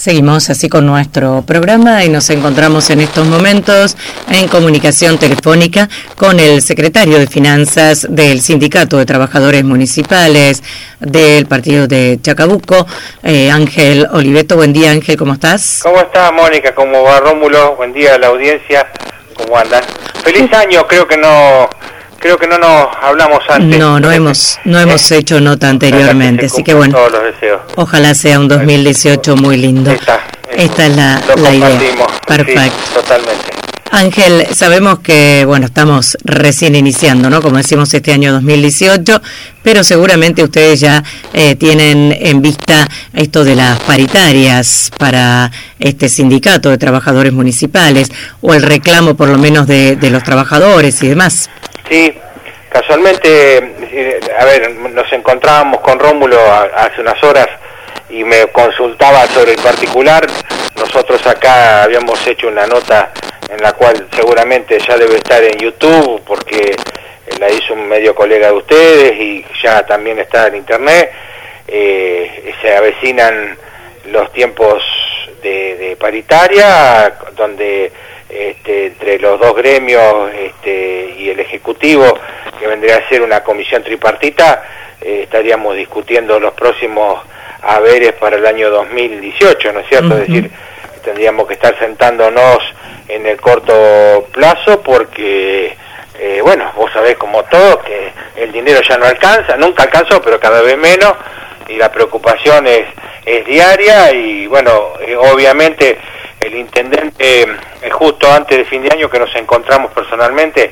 Seguimos así con nuestro programa y nos encontramos en estos momentos en comunicación telefónica con el secretario de Finanzas del Sindicato de Trabajadores Municipales del partido de Chacabuco, Ángel Oliveto. Buen día, Ángel, ¿cómo estás? ¿Cómo estás, Mónica? ¿Cómo va, Rómulo? Buen día a la audiencia. ¿Cómo andan? Feliz año, creo que no nos hablamos antes. No hemos hecho nota anteriormente, así que bueno, todos los deseos. Ojalá sea un 2018 muy lindo. Esta es la idea. Perfecto. Sí, totalmente. Ángel, sabemos que, bueno, estamos recién iniciando, ¿no? Como decimos, este año 2018, pero seguramente ustedes ya tienen en vista esto de las paritarias para este sindicato de trabajadores municipales, o el reclamo por lo menos de los trabajadores y demás. Sí, casualmente, nos encontrábamos con Rómulo hace unas horas y me consultaba sobre el particular. Nosotros acá habíamos hecho una nota en la cual seguramente ya debe estar en YouTube, porque la hizo un medio colega de ustedes y ya también está en internet. Se avecinan los tiempos de paritaria, donde entre los dos gremios y el Ejecutivo, que vendría a ser una comisión tripartita, estaríamos discutiendo los próximos haberes para el año 2018, ¿no es cierto? Uh-huh. Es decir, tendríamos que estar sentándonos en el corto plazo porque, vos sabés como todo que el dinero ya no alcanza, nunca alcanzó, pero cada vez menos, y la preocupación es diaria, y obviamente el intendente, justo antes de fin de año que nos encontramos personalmente,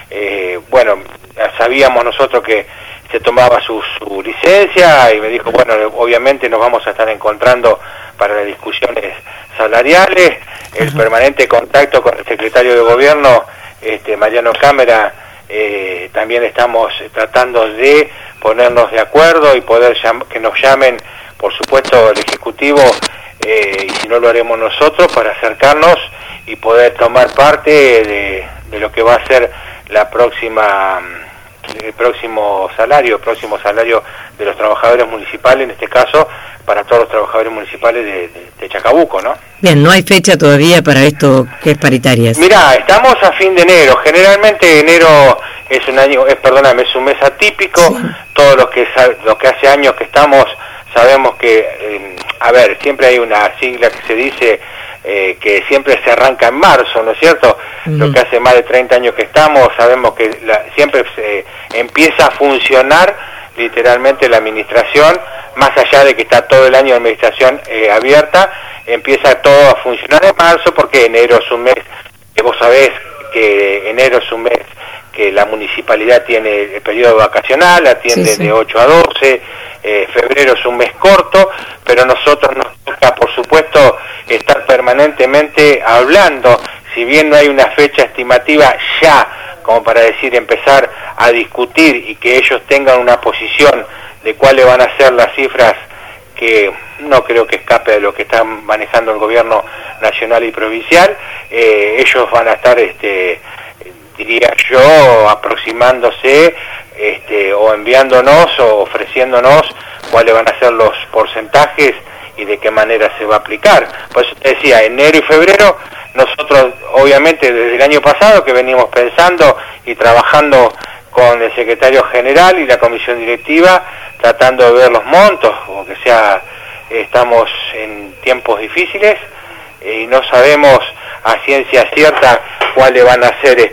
sabíamos nosotros que se tomaba su licencia, y me dijo, obviamente nos vamos a estar encontrando para las discusiones salariales. El permanente contacto con el secretario de Gobierno, Mariano Cámara, también estamos tratando de ponernos de acuerdo y poder que nos llamen, por supuesto, el Ejecutivo, y si no lo haremos nosotros, para acercarnos y poder tomar parte de lo que va a ser el próximo salario de los trabajadores municipales, en este caso para todos los trabajadores municipales de Chacabuco, ¿no? Bien, no hay fecha todavía para esto que es paritarias. Mirá, estamos a fin de enero. Generalmente enero es un mes atípico. Sí. Todos los que hace años que estamos sabemos que, siempre hay una sigla que se dice que siempre se arranca en marzo, ¿no es cierto? Uh-huh. Lo que hace más de 30 años que estamos, sabemos que siempre se empieza a funcionar literalmente la administración, más allá de que está todo el año de administración abierta, empieza todo a funcionar en marzo, porque enero es un mes, que vos sabés que enero es un mes que la municipalidad tiene el periodo vacacional, atiende de 8 a 12, febrero es un mes corto, pero nosotros nos toca, por supuesto, estar permanentemente hablando, si bien no hay una fecha estimativa ya, como para decir, empezar a discutir y que ellos tengan una posición de cuáles van a ser las cifras, que no creo que escape de lo que están manejando el gobierno nacional y provincial. Ellos van a estar, diría yo, aproximándose o enviándonos o ofreciéndonos cuáles van a ser los porcentajes y de qué manera se va a aplicar. Por eso te decía, enero y febrero, nosotros obviamente desde el año pasado que venimos pensando y trabajando con el secretario general y la comisión directiva, tratando de ver los montos, porque estamos en tiempos difíciles y no sabemos a ciencia cierta cuáles van a ser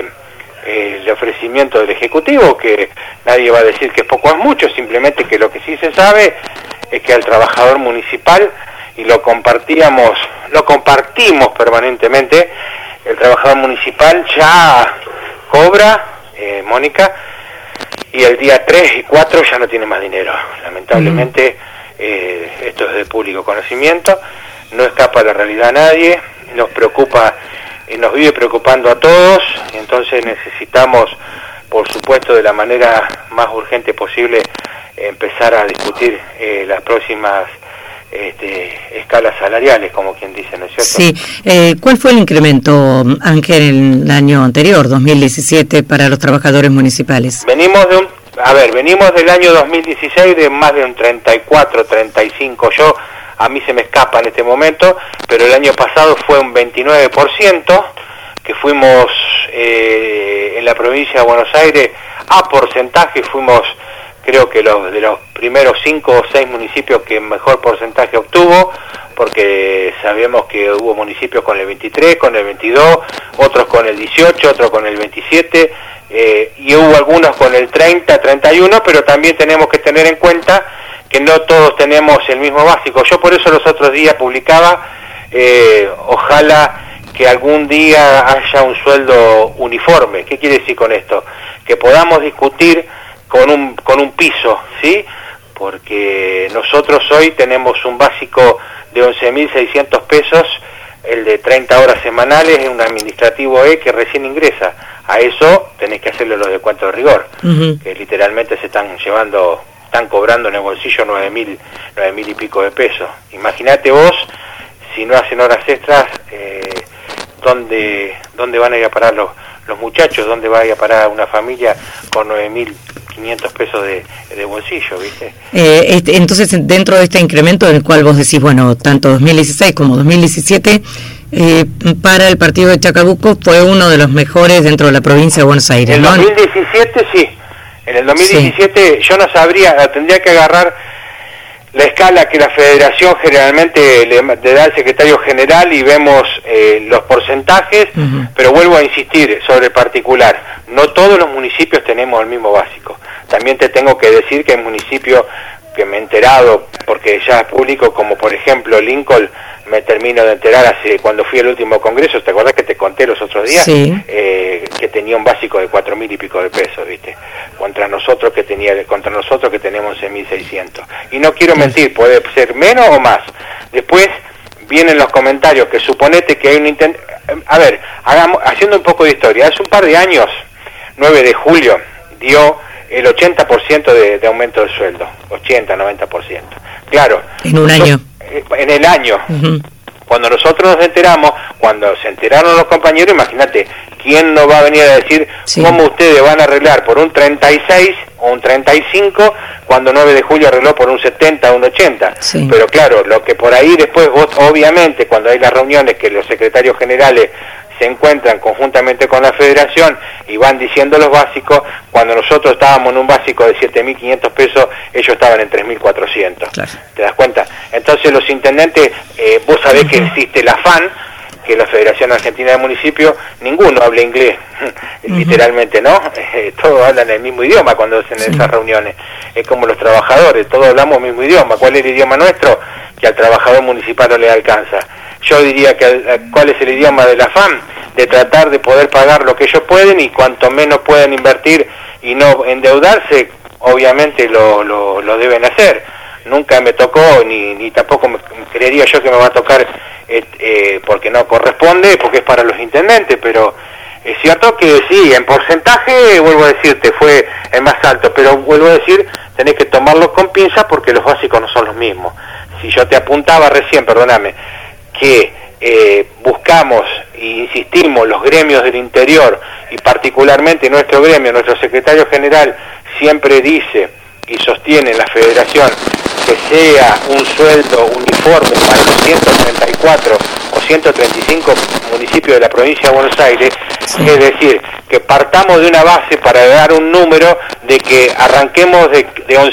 el ofrecimiento del Ejecutivo, que nadie va a decir que poco es mucho, simplemente que lo que sí se sabe es que al trabajador municipal, y lo compartimos permanentemente, el trabajador municipal ya cobra, Mónica, y el día 3 y 4 ya no tiene más dinero. Lamentablemente, esto es de público conocimiento, no escapa a la realidad a nadie, nos preocupa y nos vive preocupando a todos, y entonces necesitamos, por supuesto, de la manera más urgente posible, empezar a discutir las próximas escalas salariales, como quien dice, ¿no es cierto? Sí. ¿Cuál fue el incremento, Ángel, en el año anterior, 2017, para los trabajadores municipales? Venimos del año 2016 de más de un 34, 35. Yo a mí se me escapa en este momento, pero el año pasado fue un 29%, que fuimos en la provincia de Buenos Aires, a porcentaje fuimos, creo que de los primeros 5 o 6 municipios que mejor porcentaje obtuvo, porque sabemos que hubo municipios con el 23, con el 22, otros con el 18, otros con el 27, y hubo algunos con el 30, 31, pero también tenemos que tener en cuenta que no todos tenemos el mismo básico. Yo por eso los otros días publicaba, ojalá que algún día haya un sueldo uniforme. ¿Qué quiere decir con esto? Que podamos discutir con un piso, ¿sí? Porque nosotros hoy tenemos un básico de 11.600 pesos, el de 30 horas semanales, en un administrativo que recién ingresa. A eso tenés que hacerle los descuentos de rigor, que literalmente se están cobrando en el bolsillo 9.000 y pico de pesos. Imagínate vos, si no hacen horas extras, ¿dónde van a ir a parar los muchachos? ¿Dónde va a ir a parar una familia con 9.500 pesos de bolsillo, viste? Entonces, dentro de este incremento en el cual vos decís, bueno, tanto 2016 como 2017, para el partido de Chacabuco fue uno de los mejores dentro de la provincia de Buenos Aires, ¿no? En el 2017 sí. En el 2017 sí. Yo no sabría, tendría que agarrar la escala que la federación generalmente le da al secretario general y vemos los porcentajes, pero vuelvo a insistir sobre el particular. No todos los municipios tenemos el mismo básico. También te tengo que decir que hay municipios que me he enterado, porque ya es público, como por ejemplo Lincoln, me termino de enterar cuando fui al último congreso, ¿te acordás que te conté los otros días? Sí. Que tenía un básico de 4.000 y pico de pesos, ¿viste? Contra nosotros que tenemos 11.600. Y no quiero mentir, puede ser menos o más. Después vienen los comentarios que suponete que hay un intento. A ver, haciendo un poco de historia, hace un par de años, 9 de julio, dio el 80% de aumento del sueldo, 80-90%. Claro. En un año. En el año. Cuando nosotros nos enteramos, cuando se enteraron los compañeros, imagínate, ¿quién nos va a venir a decir cómo ustedes van a arreglar por un 36 o un 35 cuando 9 de julio arregló por un 70 o un 80? Sí. Pero claro, lo que por ahí después, obviamente, cuando hay las reuniones que los secretarios generales se encuentran conjuntamente con la federación y van diciendo los básicos, cuando nosotros estábamos en un básico de 7.500 pesos, ellos estaban en 3.400. Claro. ¿Te das cuenta? Entonces los intendentes, vos sabés que existe el afán, que la Federación Argentina de Municipios, ninguno habla inglés, literalmente, ¿no? Todos hablan el mismo idioma cuando hacen esas reuniones. Es como los trabajadores, todos hablamos el mismo idioma. ¿Cuál es el idioma nuestro? Que al trabajador municipal no le alcanza. Yo diría que ¿cuál es el idioma del afán? De tratar de poder pagar lo que ellos pueden, y cuanto menos pueden invertir y no endeudarse, obviamente lo deben hacer. Nunca me tocó, ni tampoco creería yo que me va a tocar, porque no corresponde, porque es para los intendentes, pero es cierto que sí, en porcentaje, vuelvo a decirte, fue el más alto, pero vuelvo a decir, tenés que tomarlo con pinzas porque los básicos no son los mismos. Si yo te apuntaba recién, perdóname, que buscamos e insistimos los gremios del interior, y particularmente nuestro gremio, nuestro secretario general siempre dice y sostiene en la federación que sea un sueldo uniforme para los 134 o 135 municipios de la provincia de Buenos Aires, es decir, que partamos de una base para dar un número de que arranquemos de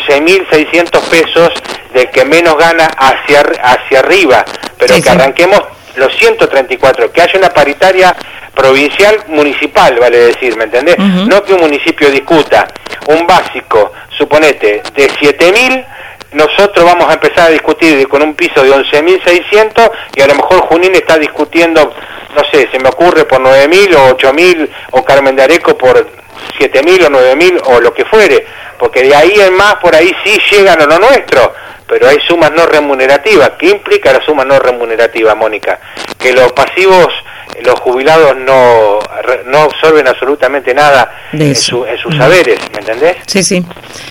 11.600 pesos del que menos gana hacia arriba, pero que arranquemos los 134, que haya una paritaria provincial municipal, vale decir, ¿me entendés? No que un municipio discuta un básico, suponete, de 7.000, nosotros vamos a empezar a discutir con un piso de 11.600, y a lo mejor Junín está discutiendo, no sé, se me ocurre por 9.000 o 8.000, o Carmen de Areco por 7.000 o 9.000 o lo que fuere, porque de ahí en más, por ahí sí llegan a lo nuestro, pero hay sumas no remunerativas. ¿Qué implica la suma no remunerativa, Mónica? Que los pasivos, los jubilados no absorben absolutamente nada en sus saberes, ¿me entendés? Sí, sí.